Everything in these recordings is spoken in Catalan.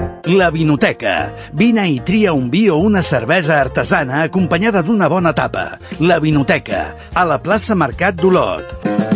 La Vinoteca. Vine i tria un vi o una cervesa artesana acompanyada d'una bona tapa. La Vinoteca, a la plaça Mercat d'Olot.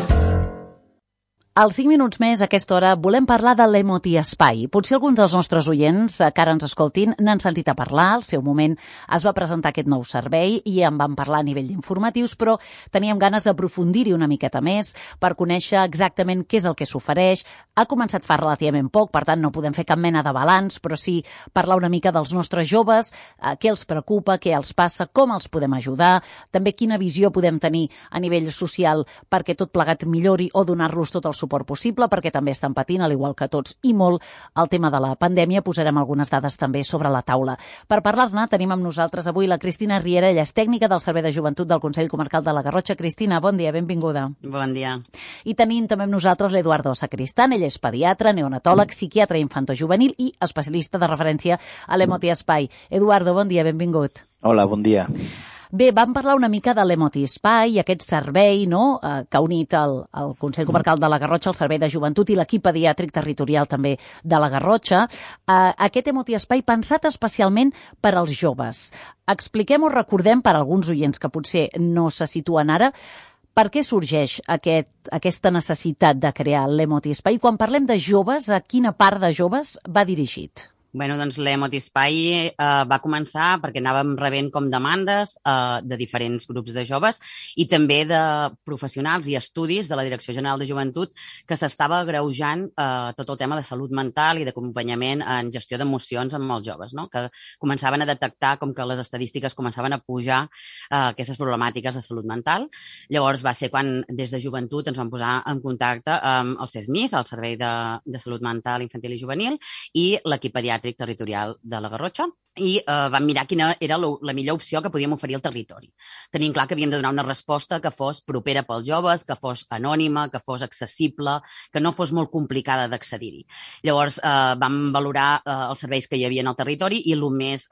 Als 5 minuts més, a aquesta hora, volem parlar de l'Emoti Espai. Potser alguns dels nostres oients que ara ens escoltin n'han sentit a parlar. Al seu moment es va presentar aquest nou servei i en vam parlar a nivell d'informatius, però teníem ganes d'aprofundir-hi una miqueta més per conèixer exactament què és el que s'ofereix. Ha començat fa relativament poc, per tant no podem fer cap mena de balanç, però sí parlar una mica dels nostres joves, què els preocupa, què els passa, com els podem ajudar, també quina visió podem tenir a nivell social perquè tot plegat millori o donar-los tot el suport possible, perquè també estan patint, al igual que tots, i molt el tema de la pandèmia. Posarem algunes dades també sobre la taula. Per parlar-ne, tenim amb nosaltres avui la Cristina Riera, ella és tècnica del Servei de Joventut del Consell Comarcal de la Garrotxa. Cristina, bon dia, benvinguda. Bon dia. I tenim també amb nosaltres l'Eduardo Sacristán, ell és pediatre, neonatòleg, psiquiatre infantojuvenil i especialista de referència a l'Emoti Espai. Eduardo, bon dia, benvingut. Hola, bon dia. Bé, vam parlar una mica de l'Emoti Espai, aquest servei que ha unit el Consell Comarcal de la Garrotxa, el Servei de Joventut i l'equip pediàtric territorial també de la Garrotxa. Aquest Emoti Espai pensat especialment per als joves. Expliquem o recordem per a alguns oients que potser no se situen ara per què sorgeix aquesta necessitat de crear l'Emoti Espai. Quan parlem de joves, a quina part de joves va dirigit? Bueno, doncs l'Emoti Espai va començar perquè anàvem rebent com demandes de diferents grups de joves i també de professionals i estudis de la Direcció General de Joventut que s'estava agreujant tot el tema de salut mental i d'acompanyament en gestió d'emocions amb els joves, no? Que començaven a detectar com que les estadístiques començaven a pujar aquestes problemàtiques de salut mental. Llavors va ser quan des de Joventut ens vam posar en contacte amb el CESMIC, el Servei de Salut Mental Infantil i Juvenil, i l'equip pediàtric territorial de la Garrotxa i vam mirar quina era la millor opció que podíem oferir al territori. Tenim clar que havíem de donar una resposta que fos propera pels joves, que fos anònima, que fos accessible, que no fos molt complicada d'accedir-hi. Llavors vam valorar els serveis que hi havia en el territori i el més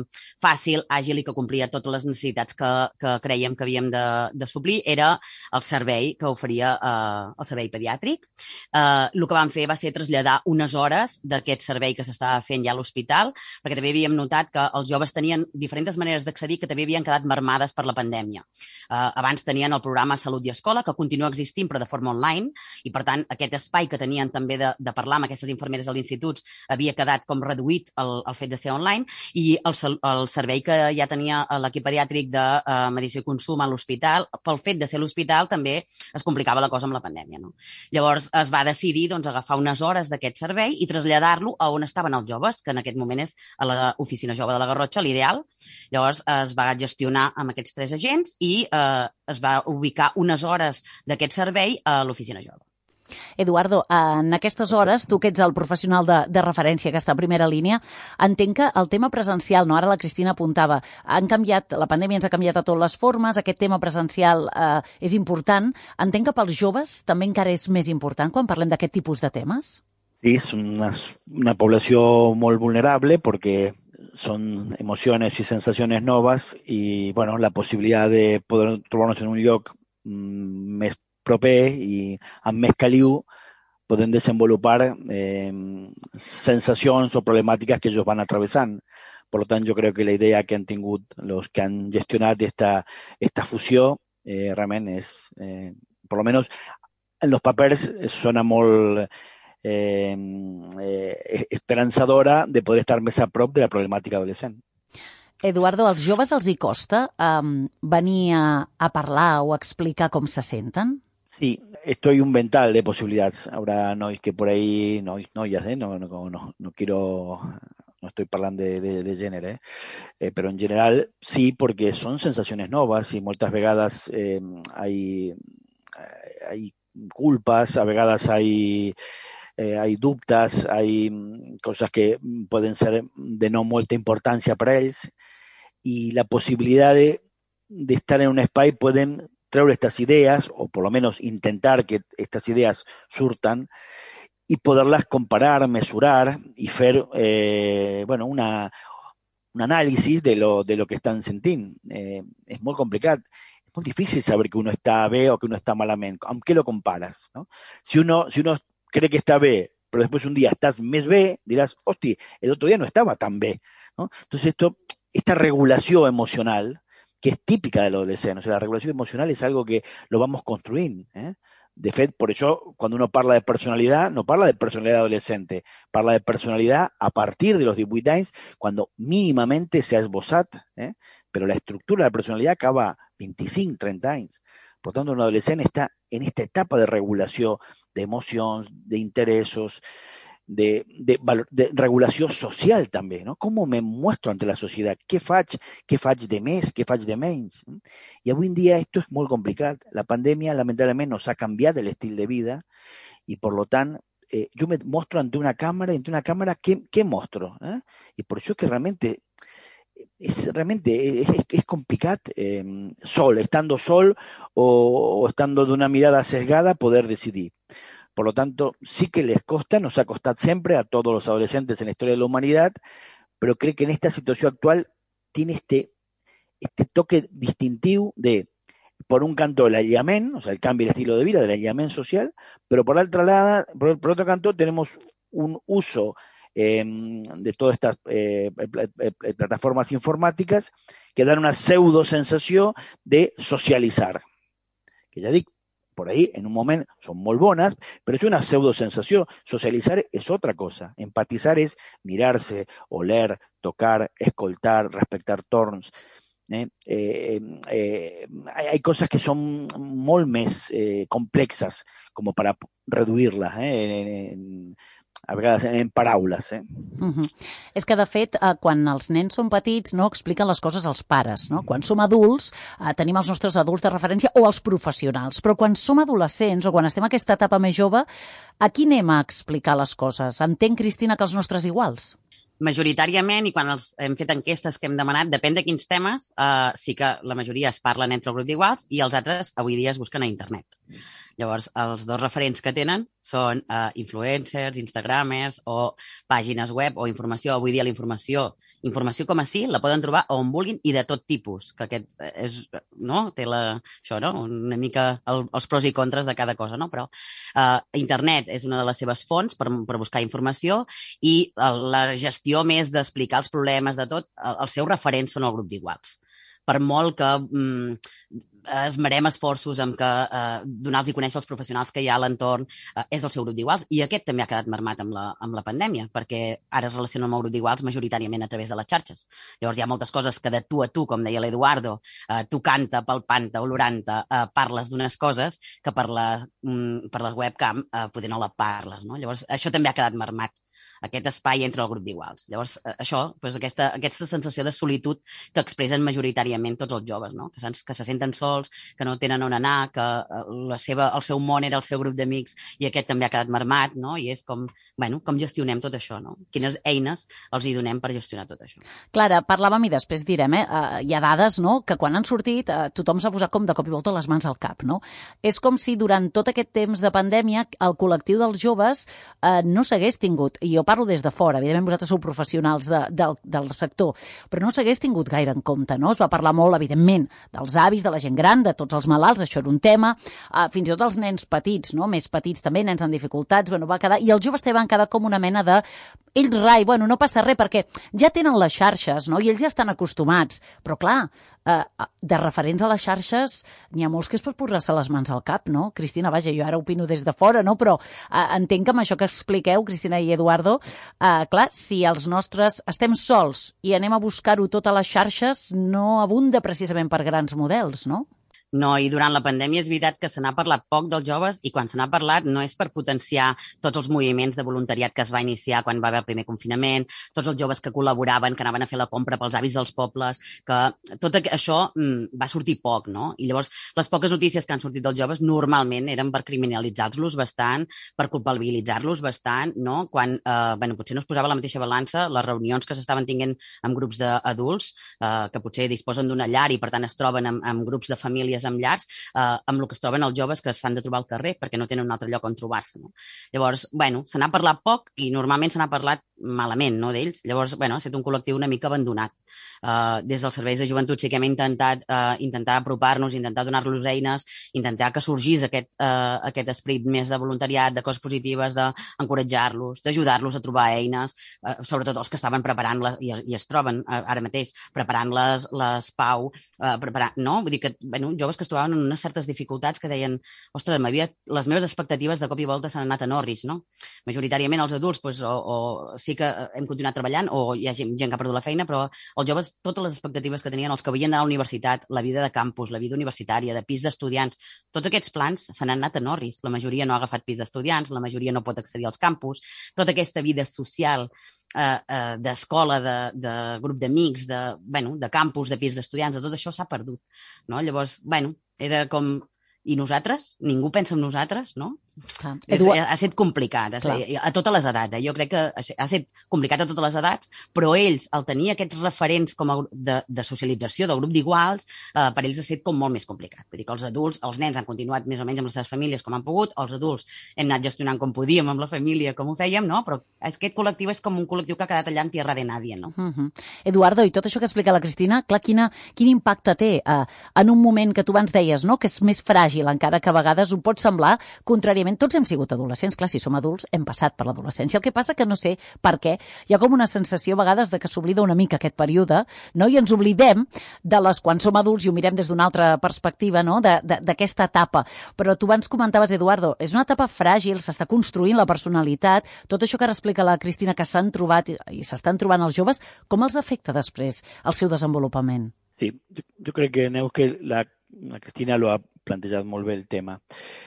fàcil, àgil i que complia totes les necessitats que creiem que havíem de suplir era el servei que oferia el servei pediàtric. El que vam fer va ser traslladar unes hores d'aquest servei que s'estava fent ja a l'hospital, perquè també havíem notat que els joves tenien diferents maneres d'accedir que també havien quedat marmades per la pandèmia. Abans tenien el programa Salut i Escola, que continua existint però de forma online, i per tant aquest espai que tenien també de parlar amb aquestes infermeres de l'institut havia quedat com reduït el fet de ser online, i el servei que ja tenia l'equip pediàtric de mediació i consum a l'hospital, pel fet de ser l'hospital també es complicava la cosa amb la pandèmia, no? Llavors es va decidir agafar unes hores d'aquest servei i traslladar-lo a on estaven els joves, que en aquest moment és a l'Oficina Jove de la Garrotxa, l'ideal. Llavors es va gestionar amb aquests 3 agents i es va ubicar unes hores d'aquest servei a l'Oficina Jove. Eduardo, en aquestes hores, tu que ets el professional de referència, aquesta primera línia, entenc que el tema presencial, ara la Cristina apuntava, la pandèmia ens ha canviat a totes les formes, aquest tema presencial és important. Entenc que pels joves també encara és més important quan parlem d'aquest tipus de temes? Sí, es una población muy vulnerable porque son emociones y sensaciones nuevas y, bueno, la posibilidad de poder trobarnos en un lloc més proper i amb més caliu poden desenvolupar sensacions o problemàtiques que ellos van atravesant. Por lo tanto, yo creo que la idea que han tingut los que han gestionat esta fusió realmente es, por lo menos en los papers, suena molt esperançadora de poder estar més a prop de la problemàtica adolescent. Eduardo, als joves els hi costa venir a parlar o a explicar com se senten? Sí, esto hay un vental de posibilidades. Ahora no es que por ahí, no quiero, no estoy hablando de género, pero en general sí, porque son sensaciones nuevas y muchas vegadas hay culpas, a vegadas hay dubtes, hay cosas que pueden ser de no molta importancia para ellos y la posibilidad de estar en un espai pueden traer estas ideas o por lo menos intentar que estas ideas surtan y poderlas comparar, mesurar y hacer un análisis de lo que están sintiendo. Es muy complicado. Es muy difícil saber que uno está bé o que uno está malamente. ¿Con qué lo comparas, no? Si uno cree que está bé, pero después un día estás mes B, dirás, hostia, el otro día no estaba tan B, ¿no? Entonces esta regulación emocional, que es típica del adolescente, o sea, la regulación emocional es algo que lo vamos construint, De fet, por això, quan uno parla de personalitat, no parla de personalitat adolescente, parla de personalitat a partir de los 18 anys, cuando mínimamente se ha esbozat, pero la estructura de la personalidad acaba 25, 30 anys. Por tanto, un adolescente está en esta etapa de regulació d'emocions, d'interessos, de regulació social també, no? Com me muestro ante la societat? Què faig de més, què faig de menys? I avui en dia esto es molt complicat. La pandèmia, lamentablement, nos ha canviat l'estil de vida i, per lo tant, yo me mostro ante una cámara, ¿qué mostro? Y por eso es que realmente es complicat estando sol o estando de una mirada sesgada, poder decidir. Por lo tanto, sí que les costa, nos ha costado siempre a todos los adolescentes en la historia de la humanidad, pero creo que en esta situación actual tiene este toque distintivo de, por un canto, el aïllament, o sea, el cambio del estilo de vida, del aïllament social, pero por otro canto tenemos un uso de todas estas plataformas informáticas que dan una pseudo sensació de socialitzar. Que ja dic, por ahí, en un moment, són molt bones, però és una pseudosensació. Socialitzar és otra cosa. Empatizar és mirar-se, oler, tocar, escoltar, respectar torns. Hay cosas que son molt més complexes como para reduir-las a vegades en paraules. És que, de fet, quan els nens són petits no expliquen les coses als pares, no? Quan som adults tenim els nostres adults de referència o els professionals, però quan som adolescents o quan estem en aquesta etapa més jove, a qui anem a explicar les coses? Entenc, Cristina, que els nostres iguals? Majoritàriament, i quan hem fet enquestes que hem demanat, depèn de quins temes, sí que la majoria es parlen entre el grup d'iguals i els altres avui dia es busquen a internet. Llavors, els dos referents que tenen són influencers, instagramers o pàgines web o informació. Avui dia la informació com a sí, la poden trobar on vulguin i de tot tipus, que aquest és, no? Té això, no? Una mica els pros i contres de cada cosa, no? Però internet és una de les seves fonts per buscar informació i la gestió més d'explicar els problemes de tot, els seus referents són el grup d'iguals. Per molt que esmerem esforços en donar-los i conèixer els professionals que hi ha a l'entorn, és el seu grup d'iguals. I aquest també ha quedat mermat amb la pandèmia, perquè ara es relaciona amb el grup d'iguals majoritàriament a través de les xarxes. Llavors hi ha moltes coses que de tu a tu, com deia l'Eduardo, tocant-te, palpant-te, olorant-te, parles d'unes coses que per la webcam poder no la parles, no? Llavors això també ha quedat mermat, aquest espai entre el grup d'iguals. Llavors, això, aquesta sensació de solitud que expressen majoritàriament tots els joves, no? Que se senten sols, que no tenen on anar, que el seu món era el seu grup d'amics i aquest també ha quedat mermat, no? I és com gestionem tot això, no? Quines eines els hi donem per gestionar tot això. Clara, parlàvem i després direm, hi ha dades, no?, que quan han sortit tothom s'ha posat com de cop i volta les mans al cap, no? És com si durant tot aquest temps de pandèmia el col·lectiu dels joves no s'hagués tingut, i jo parlo des de fora, evidentment vosaltres sou professionals del sector, però no s'hagués tingut gaire en compte, no? Es va parlar molt, evidentment, dels avis, de la gent gran, de tots els malalts, això era un tema, fins i tot els nens petits, no? Més petits també, nens amb dificultats, va quedar, i els joves també van quedar com una mena de ells rai, no passa res, perquè ja tenen les xarxes, no? I ells ja estan acostumats, però clar, de referents a les xarxes n'hi ha molts que es pot posar-se les mans al cap, no? Cristina, vaja, jo ara opino des de fora, no? Però entenc que amb això que expliqueu, Cristina i Eduardo, clar, si els nostres estem sols i anem a buscar-ho tot a les xarxes, no abunda precisament per grans models, no? No, i durant la pandèmia és veritat que se n'ha parlat poc dels joves i quan se n'ha parlat no és per potenciar tots els moviments de voluntariat que es va iniciar quan va haver el primer confinament, tots els joves que col·laboraven, que anaven a fer la compra pels avis dels pobles, que tot això va sortir poc, no? I llavors les poques notícies que han sortit dels joves normalment eren per criminalitzar-los bastant, per culpabilitzar-los bastant, no? Quan potser no es posava la mateixa balança les reunions que s'estaven tinguent amb grups d'adults que potser disposen d'una llar i per tant es troben amb grups de famílies famílies amb llars, amb el que es troben els joves que s'han de trobar al carrer perquè no tenen un altre lloc on trobar-se. No? Llavors, se n'ha parlat poc i normalment se n'ha parlat malament, no, d'ells. Llavors, ha estat un col·lectiu una mica abandonat. Des dels serveis de joventut sí que hem intentat apropar-nos, intentar donar-los eines, intentar que sorgís aquest esperit més de voluntariat, de coses positives, d'encoratjar-los, d'ajudar-los a trobar eines, sobretot els que estaven preparant i es troben ara mateix preparant les PAU, no? Vull dir que joves que es trobaven en unes certes dificultats que deien, ostres, les meves expectatives de cop i volta s'han anat a Norris, no? Majoritàriament els adults o sí que hem continuat treballant o hi ha gent que ha perdut la feina, però els joves, totes les expectatives que tenien, els que havien d'anar a la universitat, la vida de campus, la vida universitària, de pis d'estudiants, tots aquests plans se n'han anat a Norris. La majoria no ha agafat pis d'estudiants, la majoria no pot accedir als campus, tota aquesta vida social d'escola, de grup d'amics, de campus, de pis d'estudiants, de tot això s'ha perdut. No? Llavors, era com... I nosaltres? Ningú pensa en nosaltres, no? Ha estat complicat a totes les edats. Jo crec que ha estat complicat a totes les edats, però ells, al tenir aquests referents com de socialització del grup d'iguals, per ells ha estat com molt més complicat. Vull dir que els adults, els nens han continuat més o menys amb les seves famílies com han pogut, els adults hem anat gestionant com podíem amb la família, com ho fèiem, no? Però aquest col·lectiu és com un col·lectiu que ha quedat allà en tierra de nadie, no? Eduardo, i tot això que explica la Cristina, clar, quin impacte té en un moment que tu abans deies, no?, que és més fràgil, encara que a vegades ho pot semblar, contràriament, tots hem sigut adolescents, clar, si som adults hem passat per l'adolescència, el que passa que no sé per què, hi ha com una sensació a vegades de que s'oblida una mica aquest període, no?, i ens oblidem de les quan som adults i ho mirem des d'una altra perspectiva, no?, d'aquesta etapa, però tu abans comentaves, Eduardo, és una etapa fràgil, s'està construint la personalitat, tot això que ara explica la Cristina que s'han trobat i s'estan trobant els joves, com els afecta després el seu desenvolupament? Sí, jo crec que, Neus, que la Cristina lo ha plantejat molt bé el tema.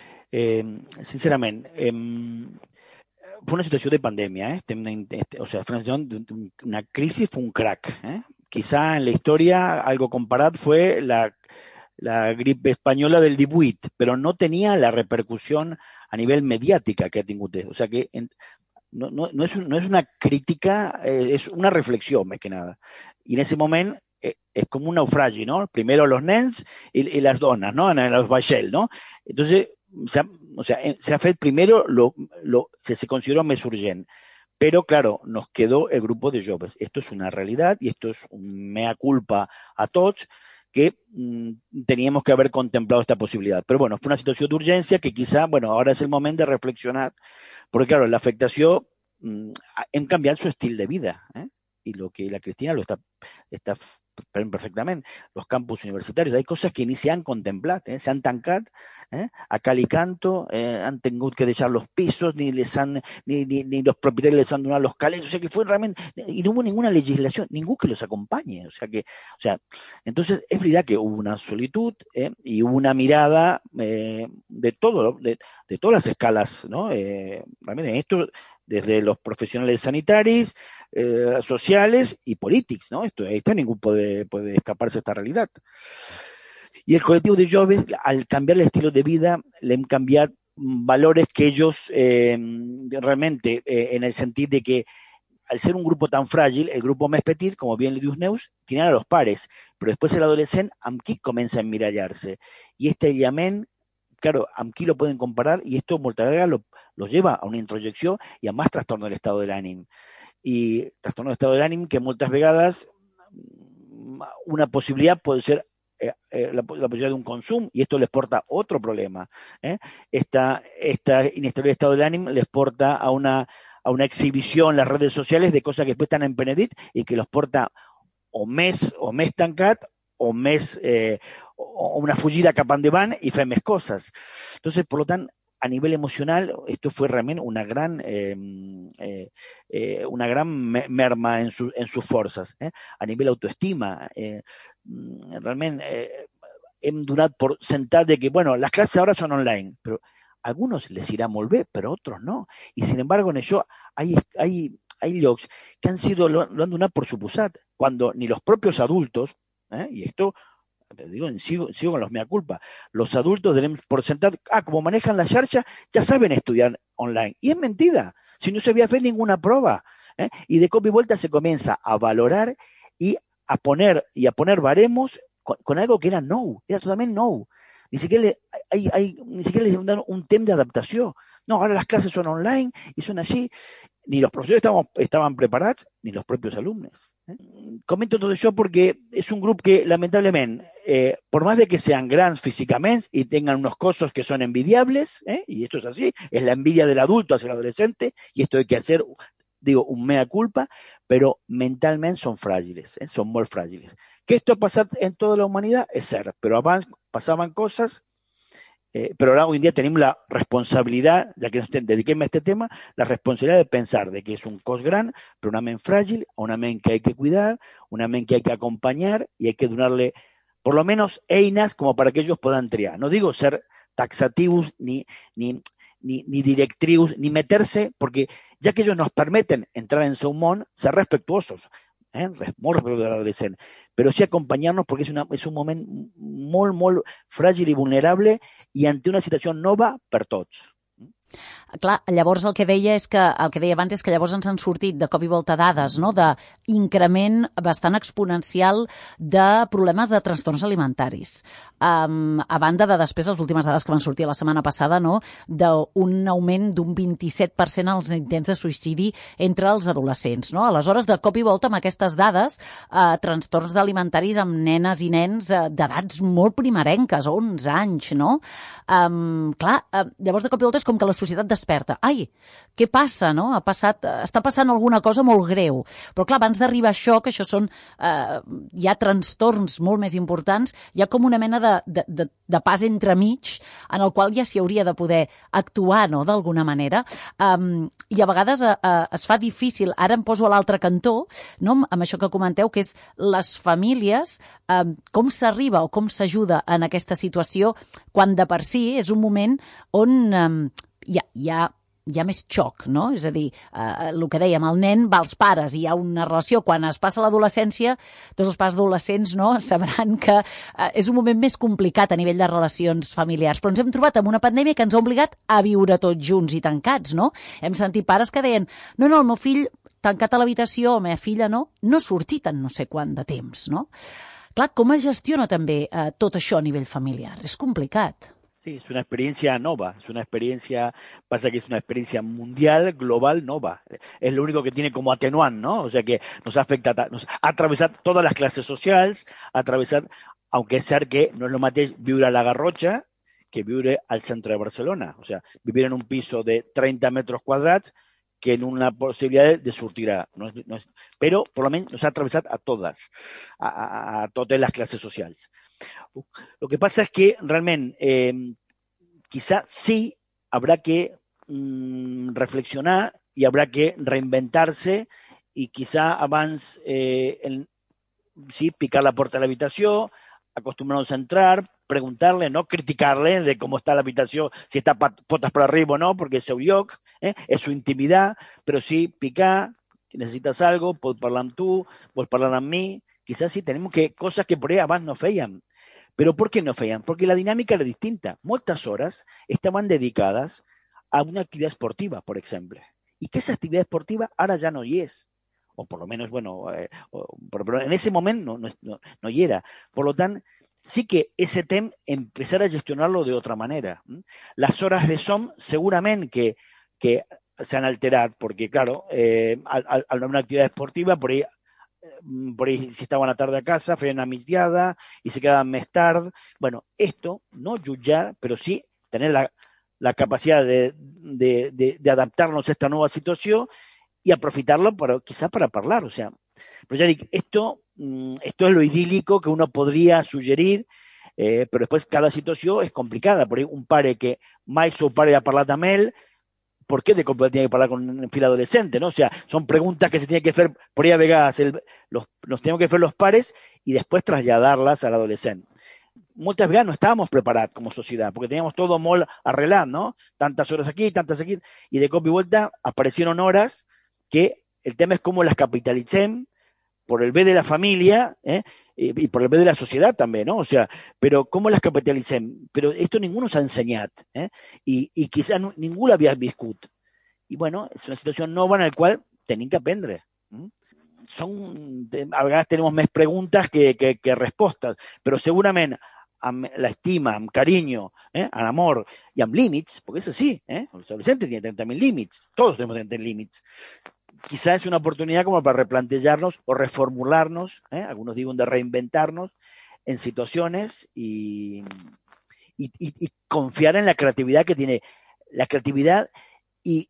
Sincerament, fue una situación de pandemia, o sea, fue una situación de una crisis, fue un crack. Quizá en la historia algo comparado fue la gripe española del 18, pero no tenía la repercusión a nivel mediática que ha tingut. O sea que no es una crítica, es una reflexión más que nada. Y en ese momento es como un naufragi, ¿no? Primero los nens y las donas, ¿no? En los vaixells, ¿no? Entonces, se ha fet primero lo que se consideró més urgent, pero claro, nos quedó el grupo de joves. Esto es una realidad y esto es un mea culpa a tots que teníamos que haber contemplado esta posibilidad. Pero bueno, fue una situación de urgencia que quizá, ahora es el momento de reflexionar, porque claro, la afectación hem canviat su estil de vida, y lo que la Cristina lo está perfectament. Los campus universitaris, hay cosas que ni se han contemplat, se han tancat, a cal i canto, han tingut que deixar los pisos, ni los propietarios les han donat los calés, o sea que fue realmente, y no hubo ninguna legislación, ningún que los acompañe, entonces es verdad que hubo una solitud, y hubo una mirada de todo, de todas las escalas, ¿no? Realmente esto desde los profesionales sanitarios, sociales y políticos, ¿no? Esto ningún puede escaparse de esta realidad. Y el colectivo de joves, al cambiar el estilo de vida, le han cambiado valores que ellos realmente, en el sentido de que al ser un grupo tan frágil, el grupo més petit, como bien le diu Neus, tienen a los pares, pero después el adolescente, amb qui comienza a emmirallar-se. Y este aïllament, claro, amb qui lo pueden comparar, y esto moltes vegades los lleva a una introyección y a más trastorno del estado del ánimo. Y trastorno del estado del ánimo que moltes vegades una posibilidad puede ser la posibilidad de un consumo, y esto les porta otro problema. Esta inestabilidad de estado del ánimo les porta a una exhibición en las redes sociales de cosas que después están en penedit y que los porta o més tancat o una fugida cap endavant y fer més cosas. Entonces, por lo tanto, a nivel emocional, esto fue realmente una gran merma en sus fuerzas. A nivel autoestima, realmente hem donat por sentat de que, las clases ahora son online, pero a algunos les irá molt bé, pero a otros no. Y sin embargo, en ello hay llocs que lo han donat por suposat, cuando ni los propios adultos, y esto digo, sigo con los mea culpa, los adultos tenemos por sentar, como manejan la xarxa, ya saben estudiar online. Y es mentira, si no se había fet ninguna prueba. Y de cop y vuelta se comienza a valorar y a poner baremos con algo que era totalmente nou. ni siquiera les dan un temps d'adaptació. No, ahora las clases son online y son así. Ni los profesores estaban preparados, ni los propios alumnos. Comento todo eso porque es un grupo que, lamentablemente, por más de que sean grandes físicamente y tengan unos cosas que son envidiables, y esto es así, es la envidia del adulto hacia el adolescente, y esto hay que hacer, digo, un mea culpa, pero mentalmente son frágiles, son muy frágiles. Que esto pasa en toda la humanidad es ser, pero abans pasaban cosas. Pero ahora hoy en día tenemos la responsabilidad, ya que nos dediquemos a este tema, la responsabilidad de pensar de que es un cos gran, pero una mente frágil, una mente que hay que cuidar, una mente que hay que acompañar y hay que donarle por lo menos einas como para que ellos puedan triar. No digo ser taxativos ni directrius, ni meterse, porque ya que ellos nos permiten entrar en su món, ser respetuosos, molt respetuosos de l'adolescent, però sí acompanyar-nos perquè és un moment molt, molt fràgil i vulnerable i ante una situació nova per tots. Clar, llavors el que deia abans és que llavors ens han sortit de cop i volta dades, no?, d'increment bastant exponencial de problemes de trastorns alimentaris. A banda de després les últimes dades que van sortir la setmana passada, no?, d'un augment d'un 27% als intents de suïcidi entre els adolescents, no? Aleshores, de cop i volta, amb aquestes dades, trastorns alimentaris amb nenes i nens d'edats molt primerenques, 11 anys, no? Clar, llavors de cop i volta és com que la societat desperta. Ai, què passa, no? Està passant alguna cosa molt greu. Però clar, abans d'arribar a això, que això són hi ha trastorns molt més importants, hi ha com una mena de pas entremig en el qual ja s'hi hauria de poder actuar, no?, d'alguna manera. I a vegades es fa difícil, ara em poso a l'altre cantó, no?, amb això que comenteu, que és les famílies, com s'arriba o com s'ajuda en aquesta situació quan de per si és un moment on hi ha més xoc, no? És a dir, el que dèiem, el nen va als pares i hi ha una relació. Quan es passa l'adolescència, tots els pares adolescents, no?, sabran que és un moment més complicat a nivell de relacions familiars. Però ens hem trobat amb una pandèmia que ens ha obligat a viure tots junts i tancats, no? Hem sentit pares que deien, no, el meu fill tancat a l'habitació, o la meva filla no ha sortit en no sé quant de temps, no? Clar, com es gestiona també tot això a nivell familiar? És complicat. Sí, es una experiencia nova, pasa que es una experiencia mundial, global, nova. Es lo único que tiene como atenuante, ¿no? O sea que nos afecta, nos ha atravesado todas las clases sociales, aunque es cert que no es lo mateix viure a la Garrotxa que viure al centro de Barcelona. O sea, vivir en un piso de 30 metros cuadrados que en una posibilidad de sortir pero por lo menos nos ha atravesado a todas las clases sociales. Lo que pasa es que realmente quizá sí habrá que reflexionar y habrá que reinventarse y quizá abans sí, picar la puerta de la habitación, acostumbrarnos a entrar, preguntarle, no criticarle de cómo está la habitación, si está potas por arriba o no, porque es su lloc, es su intimidad, pero sí picar, necesitas algo, puedes hablar amb tu, puedes hablar amb mi, quizás sí tenemos que cosas que por ahí abans no feien. ¿Pero por qué no feien? Porque la dinámica era distinta. Muchas horas estaban dedicadas a una actividad esportiva, por ejemplo. Y que esa actividad esportiva ahora ya no es. O por lo menos, bueno, pero en ese momento no era. Por lo tanto, sí que ese tema empezar a gestionarlo de otra manera. Las horas de som seguramente que se han alterado, porque claro, al una actividad esportiva, por ahí si estaban a tarde a casa, feien una migdiada y se quedaban más tarde. Bueno, esto, no jutjar, pero sí tener la capacidad de adaptarnos a esta nueva situación y aprofitarlo quizás para hablar. O sea, pero ya digo, esto es lo idílico que uno podría sugerir, pero después cada situación es complicada. Por ahí un pare que mai su pare ha parlat amb ell, ¿por qué de cop tiene que hablar con un fill adolescente? ¿No? O sea, son preguntas que se tienen que hacer, por ahí a vegas los tenemos que hacer los pares y después trasladarlas al adolescente. Muchas veces no estábamos preparados como sociedad, porque teníamos todo molt arreglat, ¿no? Tantas horas aquí, tantas aquí, y de cop y vuelta aparecieron horas que el tema es cómo las capitalicem por el bien de la familia, y por el bien de la sociedad también, ¿no? O sea, pero ¿cómo las capitalicem? Pero esto ninguno se ha enseñado, y quizás ninguno había viscut. Y bueno, es una situación nova en la cual tenim que aprendre. A veces tenemos más preguntas que respuestas, pero seguramente amb l'estima, amb carinyo, amb amor y amb límits, porque es así, los adolescentes tienen también límites, todos tenemos que tener límites. Quizás es una oportunidad como para replantearnos o reformularnos, algunos digo de reinventarnos en situaciones y confiar en la creatividad que tiene, la creatividad y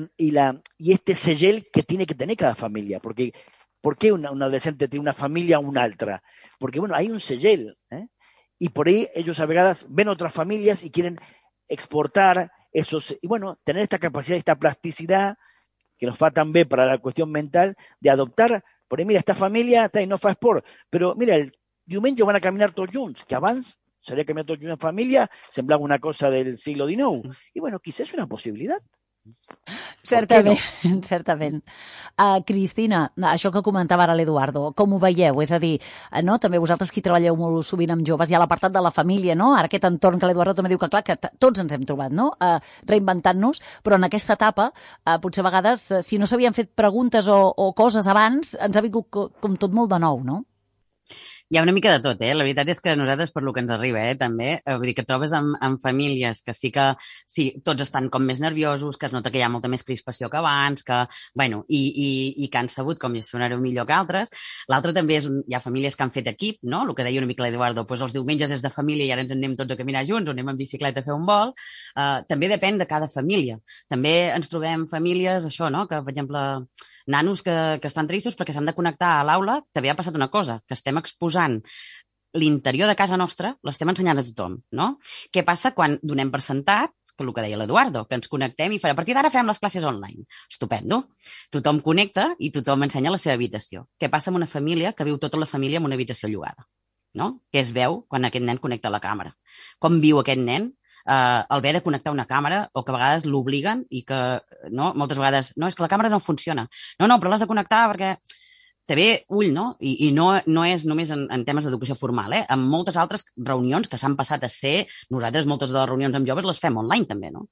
este sellel que tiene que tener cada familia, porque ¿por qué un adolescente tiene una familia o una altra? Porque, bueno, hay un sellel, y por ahí ellos a veces ven otras familias y quieren exportar esos, y bueno, tener esta capacidad, esta plasticidad que nos fa tan bé para la cuestión mental de adoptar, por ahí, mira, esta familia está y no fa esport, però mira, el diumenge van a caminar tots junts, que abans seria caminar tots junts en família, semblava una cosa del siglo XIX, i bueno, quizás és una possibilitat. Certament, certament. Cristina, això que comentava ara l'Eduardo, com ho veieu? És a dir, no? També vosaltres que treballeu molt sovint amb joves, hi ha l'apartat de la família, no? Ara aquest entorn que l'Eduardo també diu que clar, que tots ens hem trobat, no? Reinventant-nos, però en aquesta etapa, potser a vegades, si no s'havien fet preguntes o coses abans, ens ha vingut com tot molt de nou, no? Hi ha una mica de tot, La veritat és que nosaltres, per lo que ens arriba, també, vull dir que trobes amb famílies que sí, tots estan com més nerviosos, que es nota que hi ha molta més crispació que abans, que, bueno, i que han sabut com gestionar-ho millor que altres. L'altre també hi ha famílies que han fet equip, no? El que deia una mica l'Eduardo, doncs els diumenges és de família i ara ens anem tots a caminar junts o anem en bicicleta a fer un vol. També depèn de cada família. També ens trobem famílies, això, no? Que, per exemple, nanos que estan tristos perquè s'han de connectar a l'aula. També ha passat una cosa, que estem exposant l'interior de casa nostra, l'estem ensenyant a tothom, no? Què passa quan donem per sentat, que el que deia l'Eduardo, que ens connectem i a partir d'ara fem les classes online. Estupendo. Tothom connecta i tothom ensenya la seva habitació. Què passa amb una família que viu tota la família en una habitació llogada? No? Què es veu quan aquest nen connecta la càmera? Com viu aquest nen el haver de connectar una càmera o que a vegades l'obliguen i que, no, moltes vegades, no, és que la càmera no funciona. No, però l'has de connectar perquè també ull, no? I no és només en temes d'educació formal, En moltes altres reunions que s'han passat a ser, nosaltres moltes de les reunions amb joves les fem online també, no?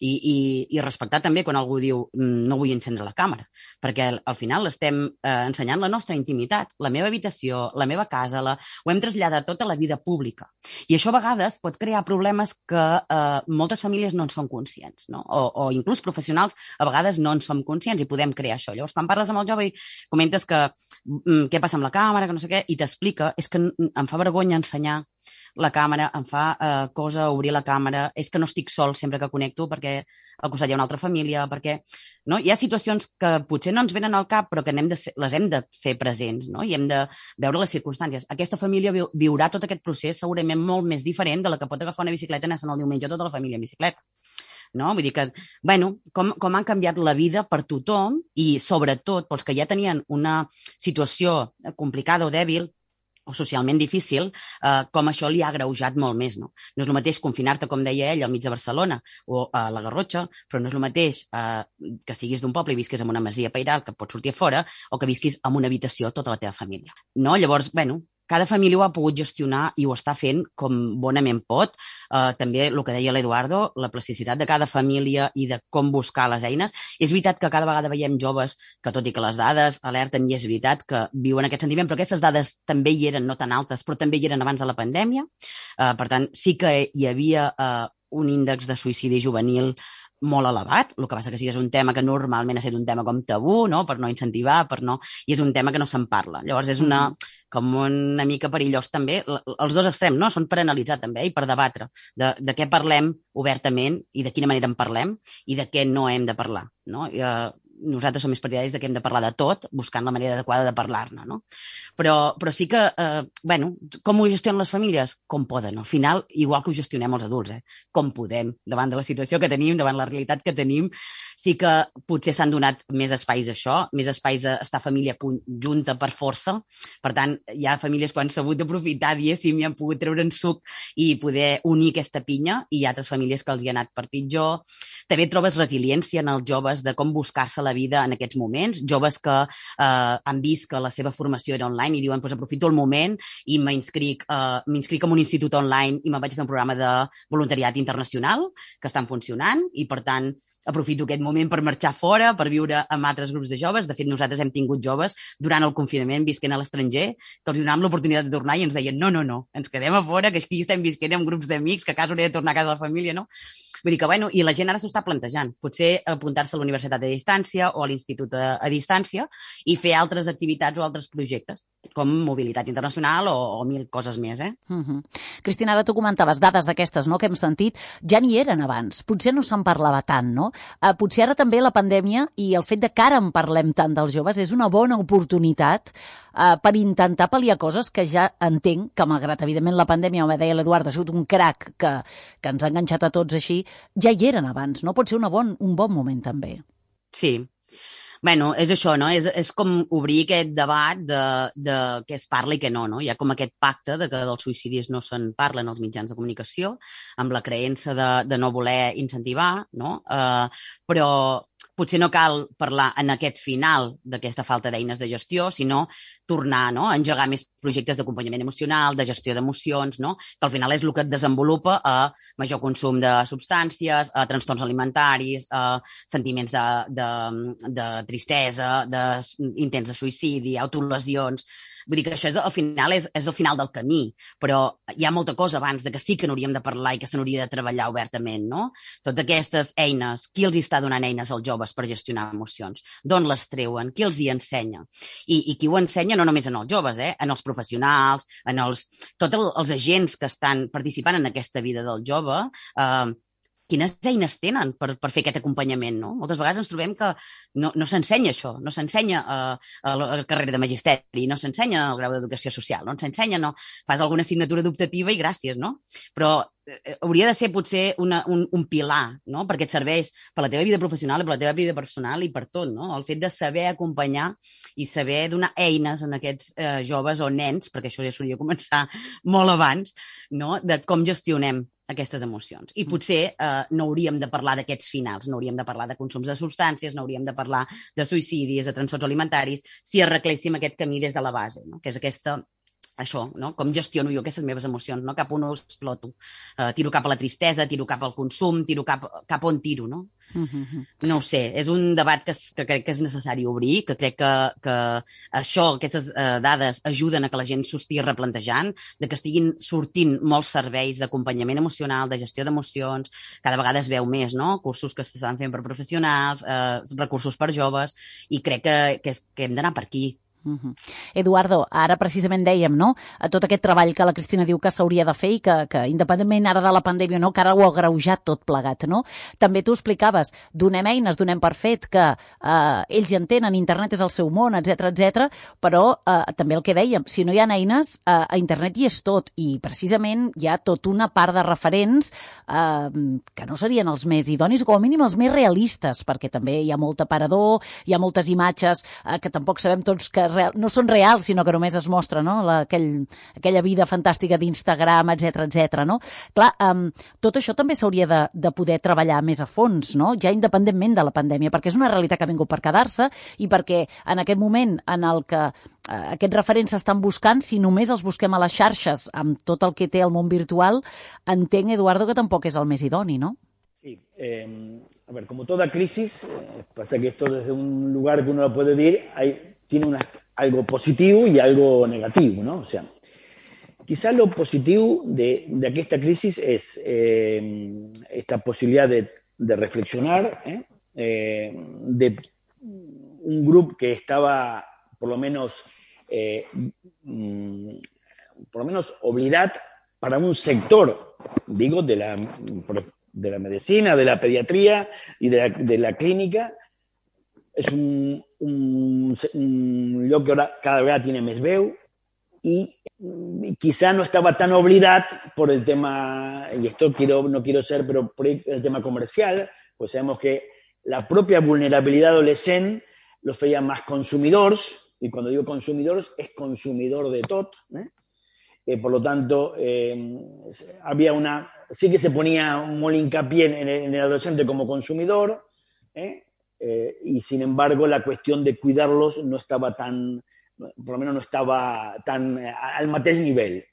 I respectar també quan algú diu no vull encendre la càmera, perquè al final estem ensenyant la nostra intimitat, la meva habitació, la meva casa, ho hem traslladat tot a la vida pública. I això a vegades pot crear problemes que moltes famílies no en són conscients, no? O inclús professionals a vegades no en som conscients i podem crear això. Llavors, quan parles amb el jove i comentes que què passa amb la càmera, que no sé què, i t'explica, és que em fa vergonya ensenyar la càmera, em fa cosa obrir la càmera, és que no estic sol sempre que connecto perquè al costat hi ha una altra família, perquè no? Hi ha situacions que potser no ens venen al cap però que les hem de fer presents, no? I hem de veure les circumstàncies. Aquesta família viurà tot aquest procés segurament molt més diferent de la que pot agafar una bicicleta i anar-se'n el diumenge tota la família en bicicleta. No? Vull dir que, bueno, com han canviat la vida per tothom i sobretot pels que ja tenien una situació complicada o dèbil o socialment difícil, com això li ha agreujat molt més, no? No és el mateix confinar-te, com deia ell, al mig de Barcelona o a la Garrotxa, però no és el mateix que siguis d'un poble i visquis en una masia pairal que pots sortir a fora o que visquis en una habitació tota la teva família. No? Llavors, bueno, cada família ho ha pogut gestionar i ho està fent com bonament pot. També el que deia l'Eduardo, la plasticitat de cada família i de com buscar les eines. És veritat que cada vegada veiem joves que, tot i que les dades alerten, i és veritat que viuen aquest sentiment, però aquestes dades també hi eren, no tan altes, però també hi eren abans de la pandèmia. Per tant, sí que hi havia un índex de suïcidi juvenil molt elevat, el que passa que sí que és un tema que normalment ha estat un tema com tabú, no? Per no incentivar, i és un tema que no se'n parla. Llavors és com una mica perillós també, els dos extrems, no? Són per analitzar també i per debatre de què parlem obertament i de quina manera en parlem i de què no hem de parlar, no? Nosaltres som més partidaris que hem de parlar de tot, buscant la manera adequada de parlar-ne, no? Però sí que, bueno, com ho gestionen les famílies? Com poden. Al final, igual que ho gestionem els adults, com podem, davant de la situació que tenim, davant la realitat que tenim, sí que potser s'han donat més espais a això, més espais d'estar família conjunta per força. Per tant, hi ha famílies que han sabut d'aprofitar, diguéssim, i han pogut treure en suc i poder unir aquesta pinya, i hi ha altres famílies que els hi ha anat per pitjor. També trobes resiliència en els joves de com buscar-se la vida en aquests moments, joves que han vist que la seva formació era online i diuen, doncs aprofito el moment i m'inscric en un institut online i me'n vaig a fer un programa de voluntariat internacional que estan funcionant i, per tant, aprofito aquest moment per marxar fora, per viure amb altres grups de joves. De fet, nosaltres hem tingut joves durant el confinament visquent a l'estranger que els donàvem l'oportunitat de tornar i ens deien no, ens quedem a fora, que aquí estem visquent amb grups d'amics, que a casa hauré de tornar a casa de la família, no? Vull dir que, bueno, i la gent ara s'ho està plantejant. Potser apuntar-se a la universitat a distància o a l'institut a distància i fer altres activitats o altres projectes, com mobilitat internacional o mil coses més, Cristina, ara tu comentaves dades d'aquestes, no?, que hem sentit, ja n'hi eren abans. Potser no se'n parlava tant, no? Potser ara també la pandèmia i el fet de que ara en parlem tant dels joves és una bona oportunitat per intentar pal·liar coses que ja entenc que, malgrat, evidentment, la pandèmia, com deia l'Eduard, ha sigut un crac que ens ha enganxat a tots així, ja hi eren abans, no? Pot ser un bon moment, també. Sí. Bueno, és això, no? És com obrir aquest debat de què es parla i què no, no? Hi ha com aquest pacte de que dels suïcidis no se'n parla en els mitjans de comunicació, amb la creença de no voler incentivar, no? Però potser no cal parlar en aquest final d'aquesta falta d'eines de gestió, sinó tornar, no?, a engegar més projectes d'acompanyament emocional, de gestió d'emocions, no?, que al final és el que et desenvolupa a major consum de substàncies, a trastorns alimentaris, a sentiments de tristesa, d'intents de suïcidi, autolesions. Vull dir que això al final és el final del camí, però hi ha molta cosa abans de que sí que n'hauríem de parlar i que se n'hauria de treballar obertament, no? Totes aquestes eines, qui els està donant eines als joves per gestionar emocions? D'on les treuen? Qui els hi ensenya? I qui ho ensenya no només en els joves, en els professionals, en tots els agents que estan participant en aquesta vida del jove, quines eines tenen per fer aquest acompanyament, no? Moltes vegades ens trobem que no s'ensenya això, no s'ensenya a la carrera de magisteri, no s'ensenya al grau d'educació social, no s'ensenya, no. Fas alguna assignatura adoptativa i gràcies, no? Però hauria de ser potser un pilar, no?, perquè et serveix per la teva vida professional i per la teva vida personal i per tot, no? El fet de saber acompanyar i saber donar eines a aquests joves o nens, perquè això ja s'hauria de començar molt abans, no?, de com gestionem aquestes emocions. I potser no hauríem de parlar d'aquests finals, no hauríem de parlar de consums de substàncies, no hauríem de parlar de suïcidis, de trastorns alimentaris, si arregléssim aquest camí des de la base, no?, que és això, no?, com gestiono jo aquestes meves emocions, no?, cap on ho exploto. Tiro cap a la tristesa, tiro cap al consum, tiro cap on tiro, no? No ho sé, és un debat que crec que és necessari obrir, que crec que això, aquestes dades ajuden a que la gent s'ho estigui replantejant, de que estiguin sortint molts serveis d'acompanyament emocional, de gestió d'emocions, cada vegada es veu més, no?, cursos que s'estan fent per professionals, recursos per joves, i crec que hem d'anar per aquí. Eduardo, ara precisament dèiem, no?, tot aquest treball que la Cristina diu que s'hauria de fer i que independentment ara de la pandèmia o no, que ara ho ha agreujat tot plegat, no? També tu explicaves, donem eines, donem per fet que ells hi entenen, internet és el seu món, etc, però també el que dèiem, si no hi ha eines, a internet hi és tot, i precisament hi ha tota una part de referents que no serien els més idonis, o com a mínim els més realistes, perquè també hi ha molt aparador, hi ha moltes imatges que tampoc sabem tots que no són reals, sinó que només es mostra, no?, aquella vida fantàstica d'Instagram, etc, no? Clar, tot això també s'hauria de poder treballar més a fons, no?, ja independentment de la pandèmia, perquè és una realitat que ha vingut per quedar-se i perquè en aquest moment en el que aquests referents s'estan buscant, si només els busquem a les xarxes amb tot el que té el món virtual, entenc, Eduardo, que tampoc és el més idoni, no? Sí, a ver, como toda crisis, pasa que esto desde un lugar que uno lo puede decir, tiene algo positivo y algo negativo, ¿no? O sea, quizás lo positivo de esta crisis es esta posibilidad de reflexionar, de un grupo que estaba por lo menos obligat para un sector, digo, de la medicina, de la pediatría y de la clínica. És un lloc que ahora cada vegada tiene més veu y quizá no estaba tan obligat por el tema, y esto no quiero ser, pero por el tema comercial, pues sabemos que la propia vulnerabilidad adolescente los feia más consumidors, y cuando digo consumidors es consumidor de tot, por lo tanto sí que se ponía un molt hincapié en el adolescente como consumidor, y sin embargo la cuestión de cuidarlos no estaba por lo menos no estava tan al mateix nivell.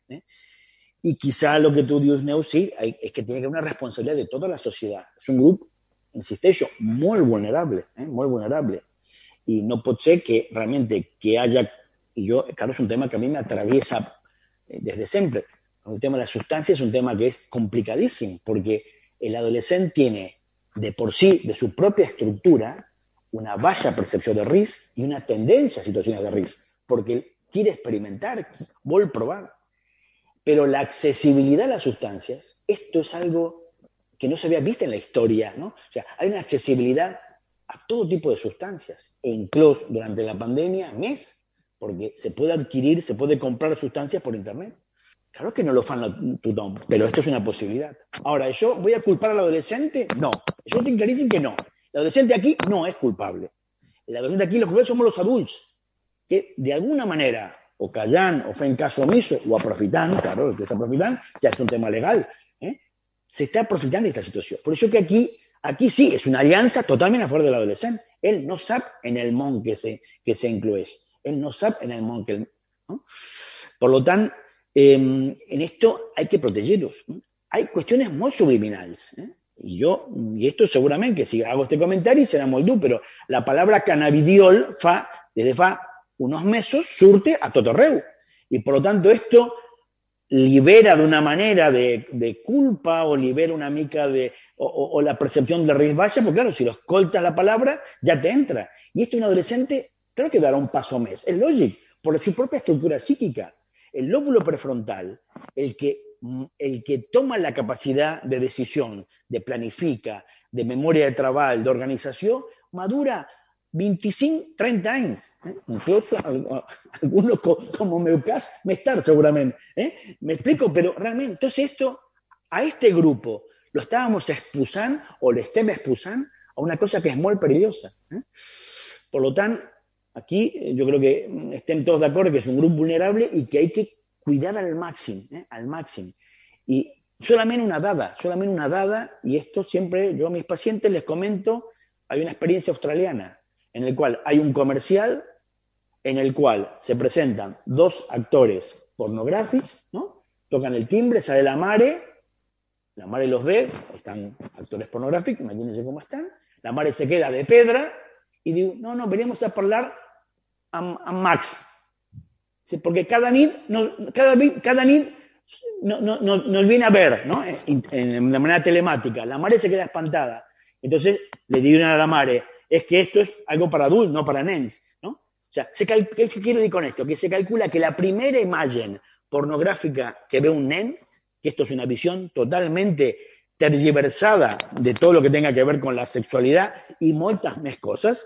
I quizá lo que tu dius, Neus, sí, és que tiene que haver una responsabilitat de tota la societat. És un grup, insisteixo, molt vulnerable, molt vulnerable. Y no pot ser que realmente que haya, y yo, claro, es un tema que a mí me atraviesa desde siempre. El tema de la sustancia es un tema que es complicadísimo, porque el adolescente tiene de por sí, de su propia estructura, una baja percepción de risco y una tendencia a situaciones de risco, porque quiere experimentar, vuelve a probar. Pero la accesibilidad a las sustancias, esto es algo que no se había visto en la historia, ¿no? O sea, hay una accesibilidad a todo tipo de sustancias, e incluso durante la pandemia, porque se puede adquirir, se puede comprar sustancias por internet. Claro que no lo fan tothom, pero esto es una posibilidad. Ahora, ¿yo voy a culpar al adolescente? No. Yo tengo clarísimo que no. El adolescente aquí no es culpable. El adolescente aquí, los culpables somos los adultos, que de alguna manera, o callant, o fent cas omiso, o aprofitant, claro, el que está aprofitant ya es un tema legal, se está aprovechando de esta situación. Por eso que aquí sí es una alianza totalmente a favor del adolescente. Él no sabe en el món que se inclueix. Él no sabe en el món que... ¿no? Por lo tanto, en esto hay que protegerlos. Hay cuestiones muy subliminales. Y esto seguramente, que si hago este comentario será muy duro, pero la palabra cannabidiol desde fa unos meses surte a tot arreu. Y por lo tanto esto libera de una manera de culpa o libera una mica o la percepción de risc baixa, porque claro, si lo escoltas la palabra ya te entra. Y esto un adolescente creo que dará un paso más. Es lógico, por su propia estructura psíquica. El lóbulo prefrontal, el que toma la capacidad de decisión, de planifica, de memoria de trabajo, de organización, madura 25-30 anys. Incluso algunos, como meu cas, més tard seguramente. ¿Me explico? Pero realmente, entonces a este grupo lo estábamos expulsando o le estem expulsando a una cosa que es muy peligrosa. Por lo tanto, aquí yo creo que estén todos de acuerdo que es un grupo vulnerable y que hay que cuidar al máximo, al máximo. Y solamente una dada, y esto siempre yo a mis pacientes les comento, hay una experiencia australiana en el cual hay un comercial en el cual se presentan dos actores pornográficos, ¿no? Tocan el timbre, sale la mare los ve, están actores pornográficos, imagínense cómo están, la mare se queda de pedra y digo, no, venimos a hablar a Max, ¿sí? Porque cada nit nos viene a ver, ¿no? De manera telemática, la mare se queda espantada, entonces le digo a la mare, es que esto es algo para adultos, no para nens, ¿no? O sea, ¿qué quiero decir con esto? Que se calcula que la primera imagen pornográfica que ve un nen, que esto es una visión totalmente tergiversada de todo lo que tenga que ver con la sexualidad y muchas más cosas,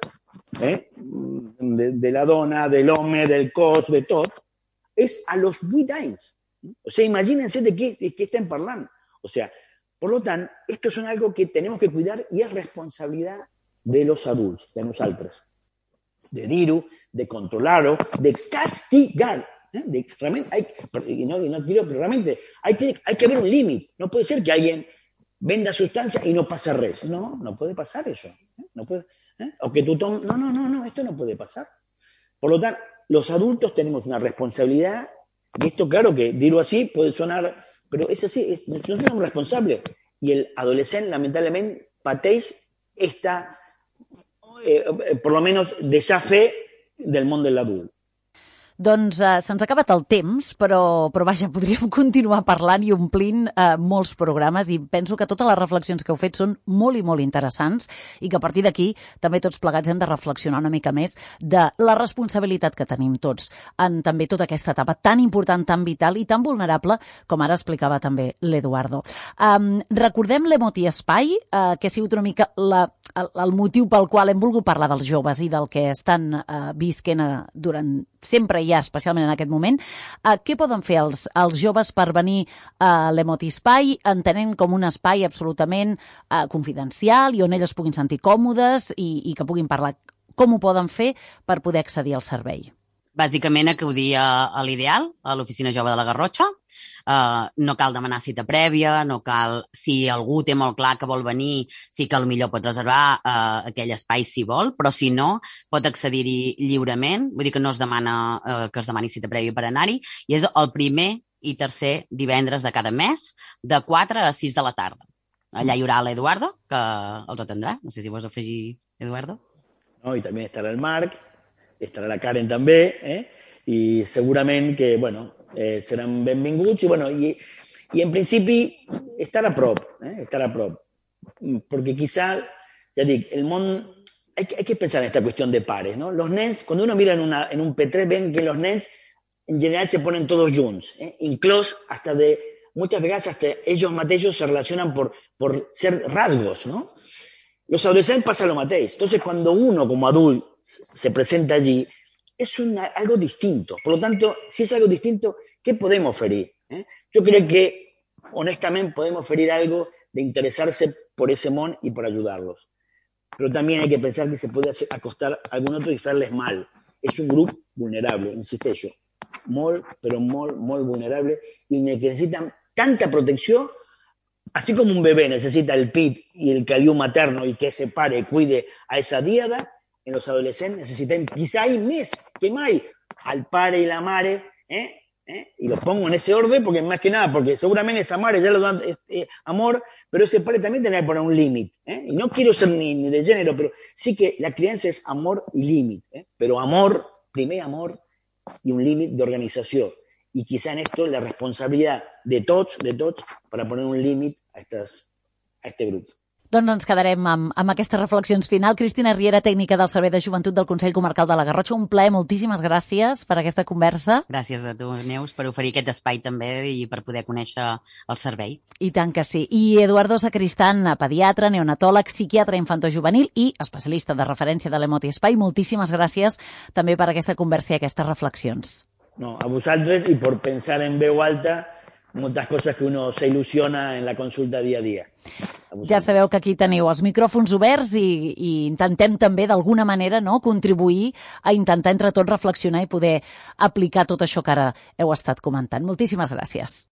de la dona, del home, del cos, de todo, es a los 8 anys. O sea, imagínense de qué están hablando. O sea, por lo tanto, esto es algo que tenemos que cuidar y es responsabilidad de los adultos, de nosotros, de dir-ho, de controlar-ho, de castigar. Realmente realmente hay que haber un límite. No puede ser que alguien venda sustancia y no pasa res. No puede pasar eso. No puede, o que tú tomes... No, esto no puede pasar. Por lo tanto, los adultos tenemos una responsabilidad, y esto claro que dirlo así puede sonar, pero es así, nosotros somos responsables. Y el adolescente, lamentablemente, pateix esta... por lo menos desafé del món de l'adult. Doncs se'ns ha acabat el temps, però vaja, podríem continuar parlant i omplint molts programes i penso que totes les reflexions que heu fet són molt i molt interessants i que a partir d'aquí també tots plegats hem de reflexionar una mica més de la responsabilitat que tenim tots en també tota aquesta etapa tan important, tan vital i tan vulnerable com ara explicava també l'Eduardo. Recordem l'Emoti Espai, que ha sigut una mica el motiu pel qual hem volgut parlar dels joves i del que estan visquent durant sempre hi ha, especialment en aquest moment. Què poden fer els joves per venir a l'Emoti Espai, entenent com un espai absolutament confidencial i on elles puguin sentir còmodes i que puguin parlar? Com ho poden fer per poder accedir al servei? Bàsicament acudir a l'Ideal, a l'Oficina Jove de la Garrotxa. No cal demanar cita prèvia, no cal... Si algú té molt clar que vol venir, sí que potser pot reservar aquell espai si vol, però si no, pot accedir-hi lliurement. Vull dir que no es demana que es demani cita prèvia per anar-hi. I és el primer i tercer divendres de cada mes, de 4 a 6 de la tarda. Allà hi haurà l'Eduardo, que els atendrà. No sé si vols afegir, Eduardo. No, i també estarà el Marc, estarà la Karen també, i segurament que, seran benvinguts i en principi estar a prop, estar a prop. Porque quizá, ya digo, el món... Hay que pensar en esta cuestión de pares, ¿no? Los nens, cuando uno mira en un P3, ven que los nens en general se ponen todos junts, inclús hasta muchas veces hasta ellos mateixos se relacionan por ser rasgos, ¿no? Los adolescentes pasa lo mateix. Entonces, cuando uno como adulto se presenta allí, es algo distinto. Por lo tanto, si es algo distinto, ¿qué podemos oferir? Yo creo que, honestamente, podemos oferir algo de interesarse por ese món y por ayudarlos. Pero también hay que pensar que se puede acostar a algún otro y hacerles mal. Es un grupo vulnerable, insiste yo. Pero muy vulnerable y necesitan tanta protección, así como un bebé necesita el PIT y el caliú materno y que se pare y cuide a esa díada, en los adolescentes necesitan, quizá hay mes que más al pare y la mare, y lo pongo en ese orden porque más que nada, porque seguramente esa mare ya lo dan amor, pero ese pare también tendrá que poner un límite, y no quiero ser ni de género, pero sí que la crianza es amor y límite, pero amor, primer amor y un límite de organización, y quizá en esto la responsabilidad de tots, para poner un límite a este grup. Doncs ens quedarem amb aquestes reflexions final. Cristina Riera, tècnica del Servei de Joventut del Consell Comarcal de la Garrotxa. Un plaer, moltíssimes gràcies per aquesta conversa. Gràcies a tu, Neus, per oferir aquest espai també i per poder conèixer el servei. I tant que sí. I Eduardo Sacristán, pediatre, neonatòleg, psiquiatre infantojuvenil i especialista de referència de l'Emoti Espai. Moltíssimes gràcies també per aquesta conversa i aquestes reflexions. No, a vosaltres i per pensar en veu alta moltes coses que uno se ilusiona en la consulta dia a dia. Ja sabeu que aquí teniu els micròfons oberts i intentem també d'alguna manera contribuir a intentar entre tots reflexionar i poder aplicar tot això que ara heu estat comentant. Moltíssimes gràcies.